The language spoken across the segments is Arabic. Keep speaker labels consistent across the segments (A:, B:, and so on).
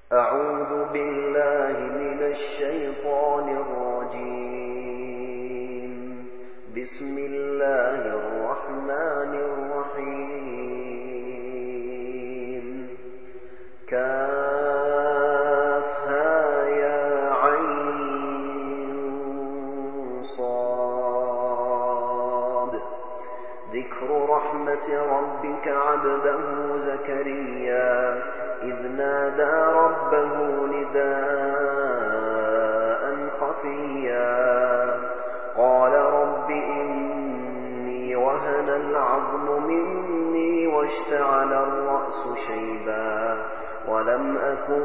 A: أعوذ بالله من الشيطان الرجيم. بسم الله الرحمن الرحيم. كافها يا عين صاد. ذكر رحمة ربك عبده زكريا إذ نادى ربه نداء خفيا قال رب إني وهن العظم مني واشتعل الرأس شيبا ولم أكن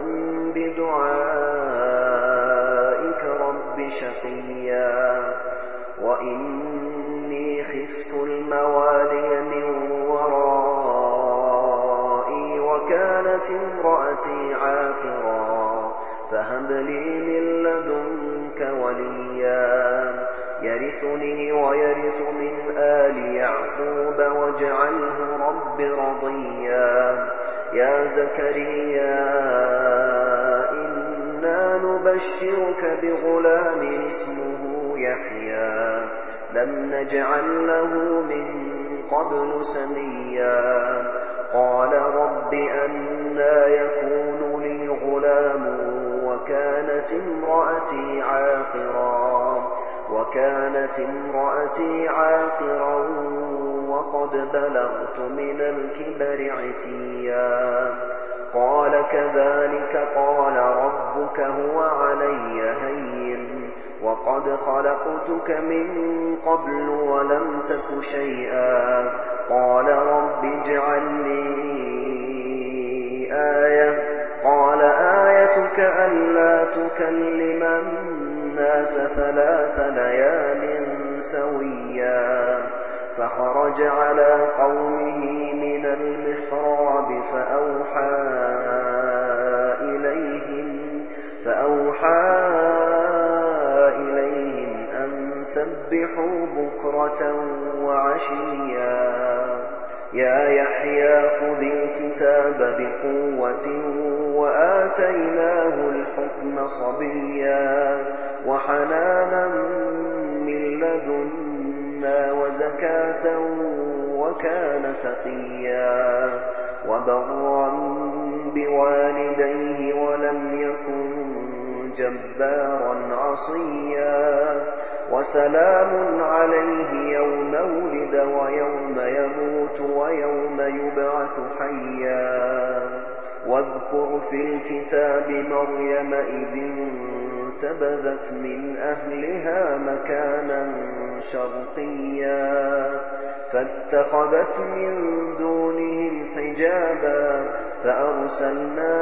A: بدعائك رب شقيا وإني خفت الموالي من ورائي وكانت امرأتي عاقرا فهب لي من لدنك وليا يرثني ويرث من آل يعقوب واجعله رب رضيا. يا زكريا إنا نبشرك بغلام اسمه يحيى لم نجعل له من قبل سميا قال رب أنى يكون لي غلام وكانت امرأتي عاقرا وقد بلغت من الكبر عتيا قال كذلك قال ربك هو علي هين وقد خلقتك من قبل ولم تك شيئا قال رب اجعل لي آية قال آيتك ألا تكلم الناس 3 ليال سويا فخرج على قومه من المحراب فأوحى إليهم أن سبحوا بكرة وعشيا يا يحيى خذ الكتاب بقوة وآتيناه الحكم صبيا وحنانا من لدنا وزكاة وكان تقيا وبرا بوالديه ولم يكن جبارا عصيا وسلام عليه يوم ولد ويوم يموت ويوم يبعث حيا واذكر في الكتاب مريم إذ انتبذت من أهلها مكانا شرقيا فاتخذت من دونهم حجابا فأرسلنا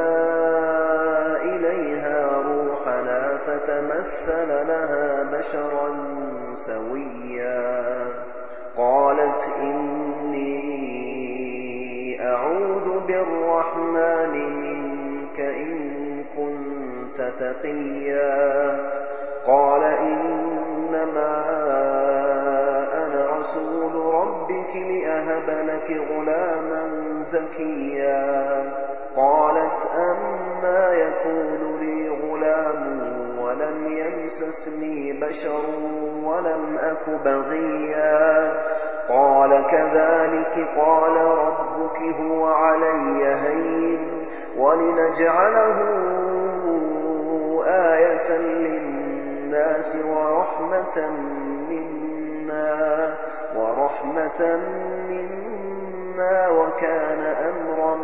A: إليها روحنا فتمثل لها بشرا سويا قالت إني أعوذ بالرحمن منك إن كنت تقيا قال إنما أنا رسول ربك لأهب لك غلاما زكيا قالت أما يكون لي غلام ولم يمسسني بشر ولم أك بغيا قال كذلك قال ربك هو علي هين ولنجعله آية للناس ورحمة منا وكان أمرا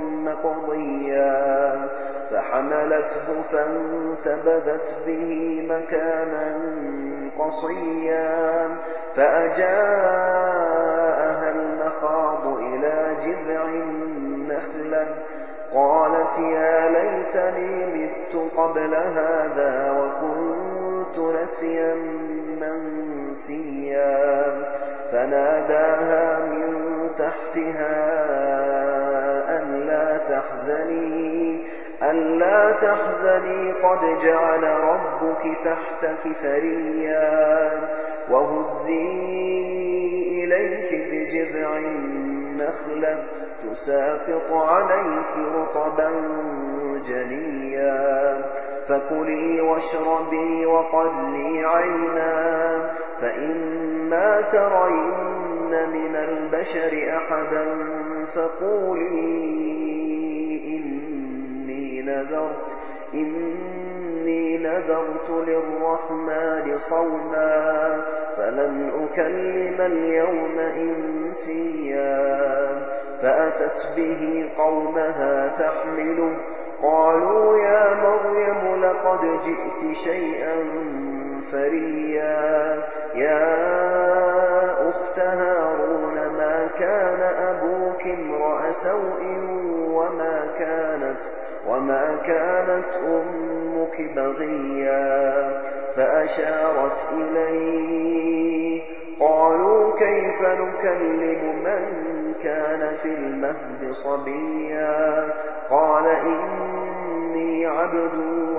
A: مقضيا فحملته فانتبذت به مكانا قصيا فأجاءها المخاض إلى جذع النخلة قالت يا ليتني مت قبل هذا وكنت نسيا منسيا فناداها من تحتها ألا تحزني قد جعل ربك تحتك سريا وهزي إليك بجذع النخلة تساقط عليك رطبا جنيا فكلي واشربي وقري عينا فإما ترين من البشر أحدا فقولي إني نذرت للرحمن صوما فلن أكلم اليوم إنسيا فأتت به قومها تحمله قالوا يا مريم لقد جئت شيئا فريا يا أخت هارون ما كان أبوك امرأ سوء وما كانت أمك بغيا فأشارت إليه قالوا كيف نكلم من كان في المهد صبيا قال إني عبد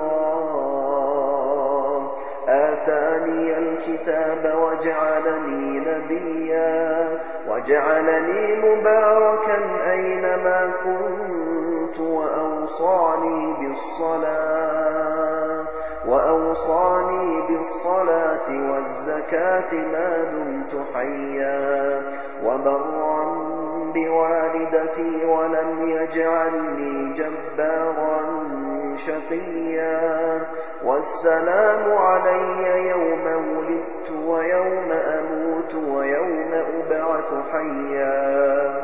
A: الله آتاني الكتاب وجعلني نبيا وجعلني مباركا أينما كنت وأوصاني بالصلاة والزكاة ما دمت حيا وبرا بوالدتي ولم يجعلني جبارا شقيا والسلام علي يوم ولدت ويوم أموت ويوم أبعث حيا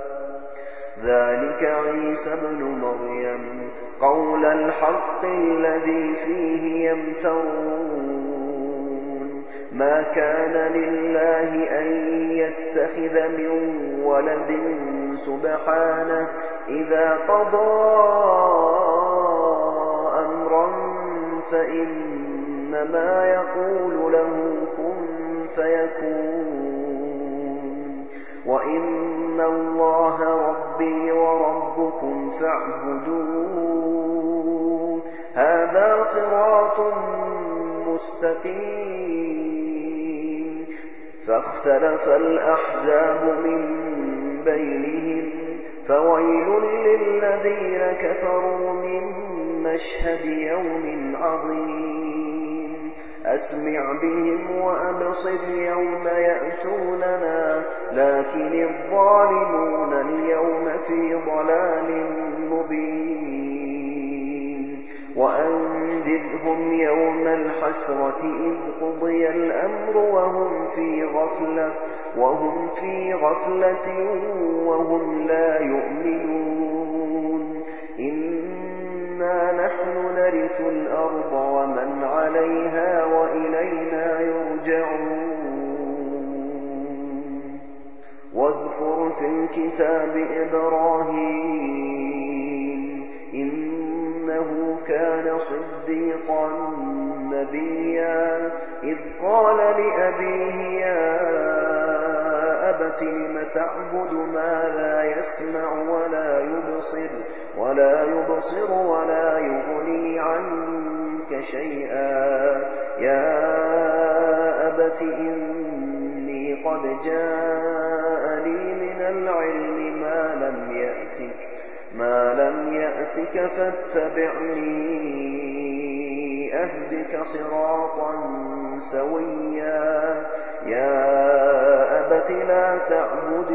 A: ذلك عيسى ابن مريم قول الحق الذي فيه يمترون ما كان لله أن يتخذ من ولد سبحانه إذا قضى أمرا فإنما يقول له كن فيكون وإن الله ربي وربكم فاعبدوه هذا صراط مستقيم فاختلف الأحزاب من بينهم فويل للذين كفروا من مشهد يوم عظيم أسمع بهم وأبصر يوم يأتوننا لكن الظالمون اليوم في ضلال مبين وأنذرهم يوم الحسرة إذ قضي الأمر وهم في غفلة وهم لا يؤمنون إنا نحن نرث الأرض ومن عليها وإلينا يرجعون واذكر في الكتاب إبراهيم إنه كان صديقا نبيا إذ قال لأبيه يا أبت لم تعبد ما لا يسمع ولا يبصر ولا يغني عنك شيئا يا أبت إني قد جاءني من العلم ما لم يأتك فاتبعني أهدك صراطا سويا يا أبت لا تعبد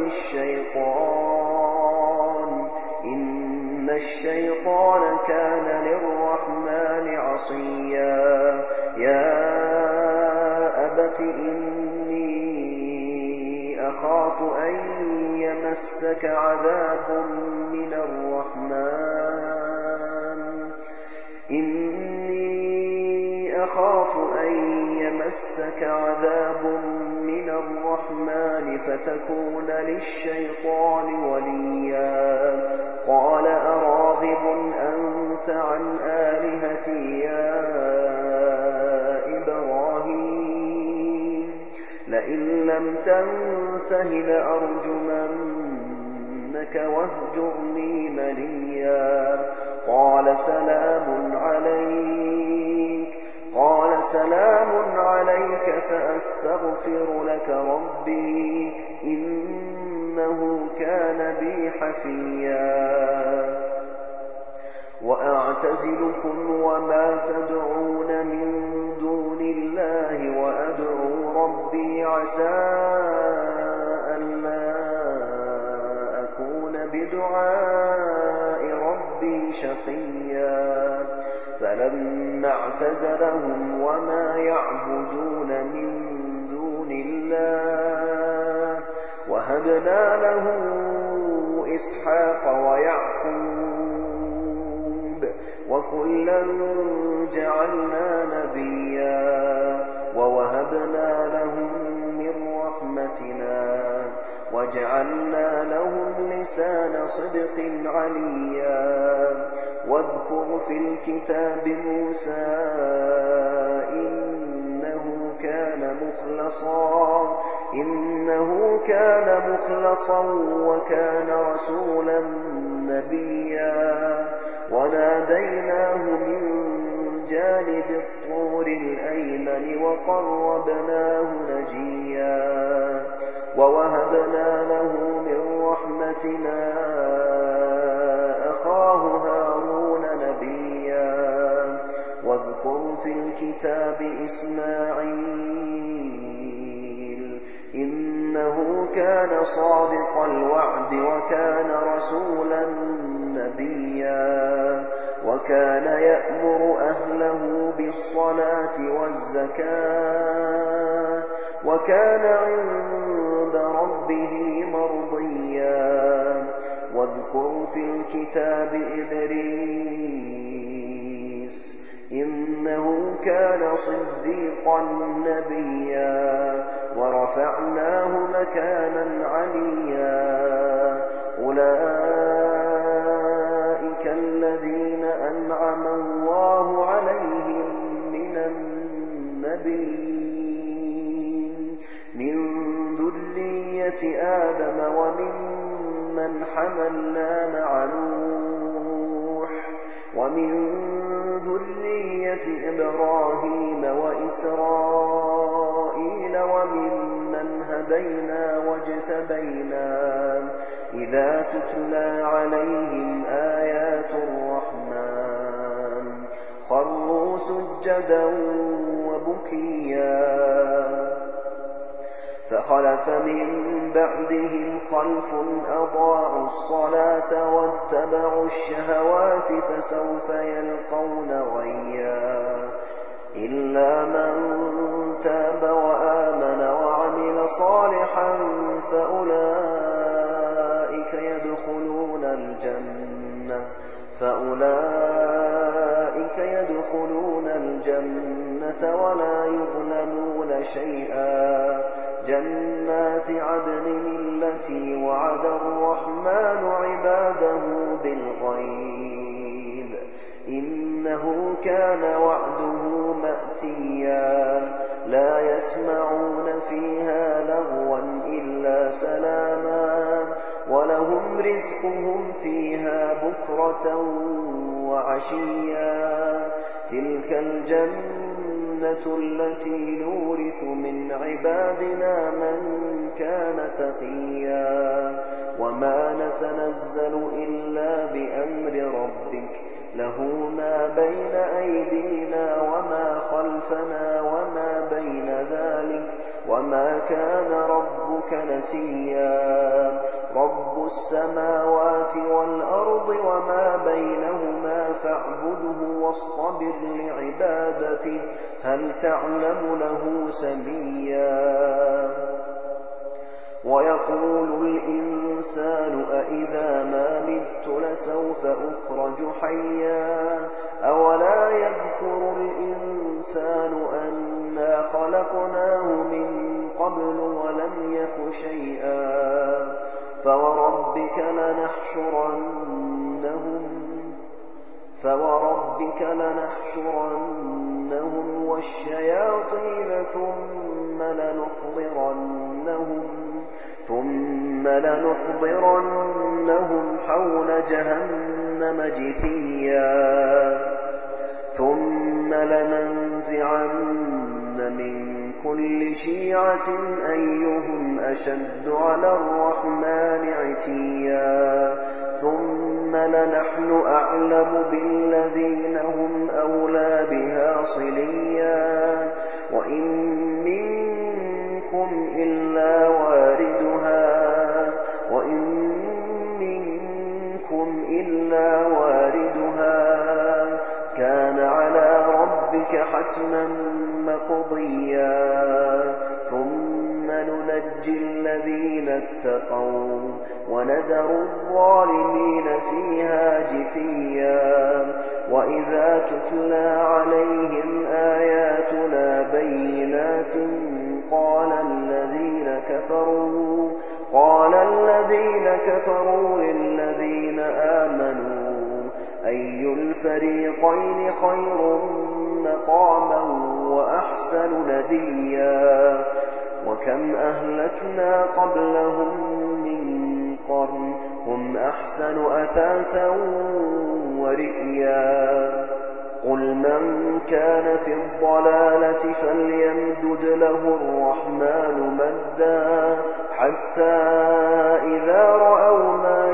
A: الشيطان إن الشيطان كان للرحمن عصيا يا أبت إني أخاف أن يمسك عذاب من الرحمن فتكون للشيطان وليا قال أراغب أنت عن آلهتي يا إبراهيم لئن لم تنته لأرجمنك واهجرني مليا قال سلام عليك سأستغفر لك ربي إنه كان بي حفيا وأعتزلكم وما تدعون من دون الله وأدعو ربي عسى ألا أكون بدعاء ربي شقيا فلما اعتزلهم وما يعبدون من دون الله وهبنا له إسحاق ويعقوب وكلا جعلنا نبيا ووهبنا لهم من رحمتنا وجعلنا لهم لسان صدق عليا واذكر في الكتاب موسى إنه كان مخلصا وكان رسولا نبيا وناديناه من جانب الطور الأيمن وقربناه نجيا ووهبنا له من رحمتنا أخاه هارون نبيا واذكر في الكتاب إسماعيل إنه كان صادق الوعد وكان رسولا نبيا وكان يأمر أهله بالصلاة والزكاة وكان عند ربه مرضيا واذكر في الكتاب إدريس إنه كان صديقا نبيا ورفعناه مكانا عليا أولئك الذين أنعم الله عليهم من النبيين من ذرية آدم وممن حملنا مع نوح ومن ذرية إبراهيم وإسرائيل وممن هدينا واجتبينا إذا تتلى عليهم آيات الرحمن خروا سجدا وبكيا فخلف من بعدهم خلف أضاعوا الصلاة واتبعوا الشهوات فسوف يلقون غيا إلا من تاب وآمن وعمل صالحا فأولئك يدخلون الجنة ولا يظلمون شيئا جنات عدن التي وعد الرحمن عباده بالغيب إنه كان وعده مأتيا لا يسمعون فيها لغوا إلا سلاما ولهم رزقهم فيها بكرة وعشيا تلك الجنة التي نورث من عبادنا من كان تقيا وما نتنزل إلا بأمر ربك له ما بين أيدينا وما خلفنا وما بين ذلك وما كان ربك نسيا رب السماوات والأرض وما بينهما فاعبده واصطبر لعبادته هل تعلم له سميا ويقول الإنسان أإذا ما مت لسوف أخرج حيا أولا يذكر الإنسان أنا خلقناه من قبل ولم يك شيئا فوربك لنحشرنهم والشياطين ثم لنحضرنهم حول جهنم جثيا ثم لننزعن من كل شيعة أيهم أشد على الرحمن عتيا ثم لنحن أعلم بالذين هم أولى بها صليا وإن منكم إلا واردها كان على ربك حتما مقضيا ثم ننجي الذين اتقوا ونذر الظالمين فيها جثيا وإذا تتلى عليهم آياتنا بينات قال الذين كفروا للذين آمنوا أي الفريقين خير مقاما وأحسن نديا وكم أهلكنا قبلهم من قرن هم أحسن أثاثا ورئيا قل من كان في الضلالة فليمدد له الرحمن مدا حتى إذا رأوا ما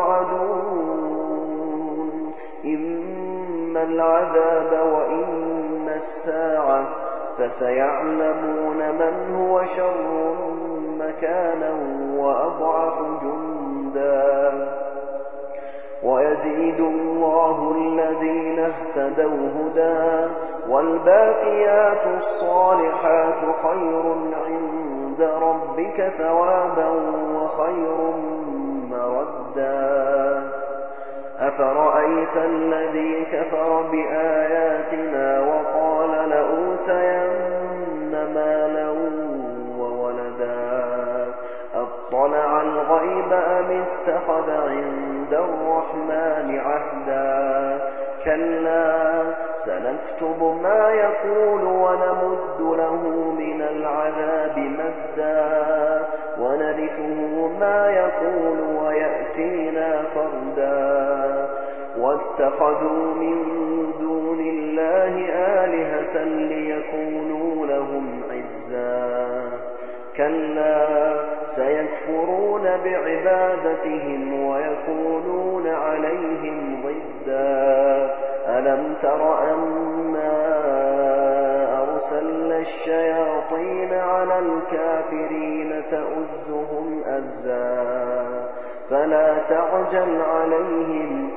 A: يوعدون إما العذاب وإما الساعة فسيعلمون من هو شر مكانا وأضعف جندا ويزيد الله الذين اهتدوا هدى والباقيات الصالحات خير عند ربك ثوابا وخير مردا أفرأيت الذي كفر بآياتنا وقال لأوتين مالا وولدا أطلع الغيب أم اتخذ عند الرحمن عهدا كلا سنكتب ما يقول ونمد له من العذاب مدا ونرثه ما يقول ويأتينا فردا واتخذوا من دون الله آلهة ليكونوا لهم عزا كلا سيكفرون بعبادتهم ويكونون عليهم ضدا ألم تر أنا أرسلنا الشياطين على الكافرين تؤزهم أزا فلا تعجل عليهم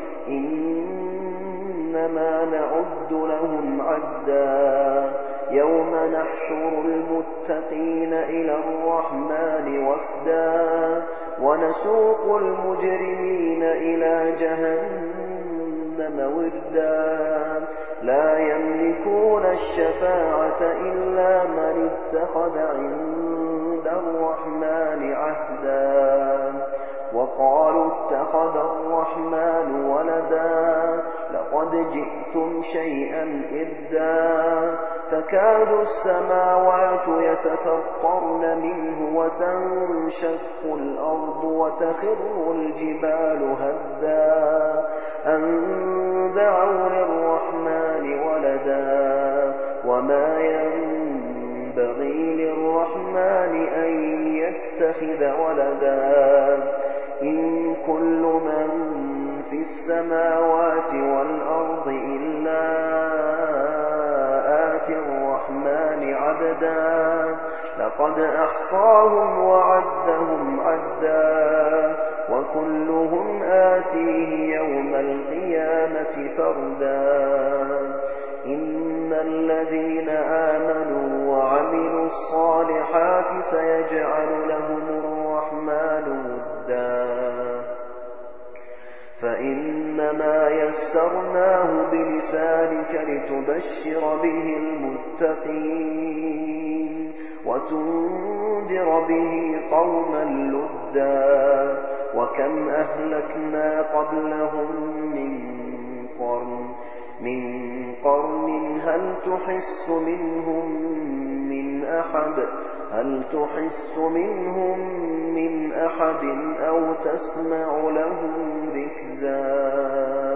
A: إنما نعد لهم عدا يوم نحشر المتقين إلى الرحمن وفدا ونسوق المجرمين إلى جهنم وردا لا يملكون الشفاعة إلا من اتخذ عند الرحمن عهدا وقالوا اتخذ الرحمن ولدا لقد جئتم شيئا إدا تكاد السماوات يتفطرن منه وتنشق الأرض وتخر الجبال هدا أن دعوا للرحمن ولدا وما ينبغي للرحمن أن يتخذ ولدا إن كل من في السماوات والأرض إلا آتي الرحمن عبدا لقد أحصاهم وعدهم عدا وكلهم آتيه يوم القيامة فردا إن الذين آمنوا وعملوا الصالحات سيجعل لهم الرحمن ودا فإنما يسرناه بلسانك لتبشر به المتقين وتنذر به قوما لدا وكم أهلكنا قبلهم من قرن هل تحس منهم من أحد أو تسمع لهم ركزا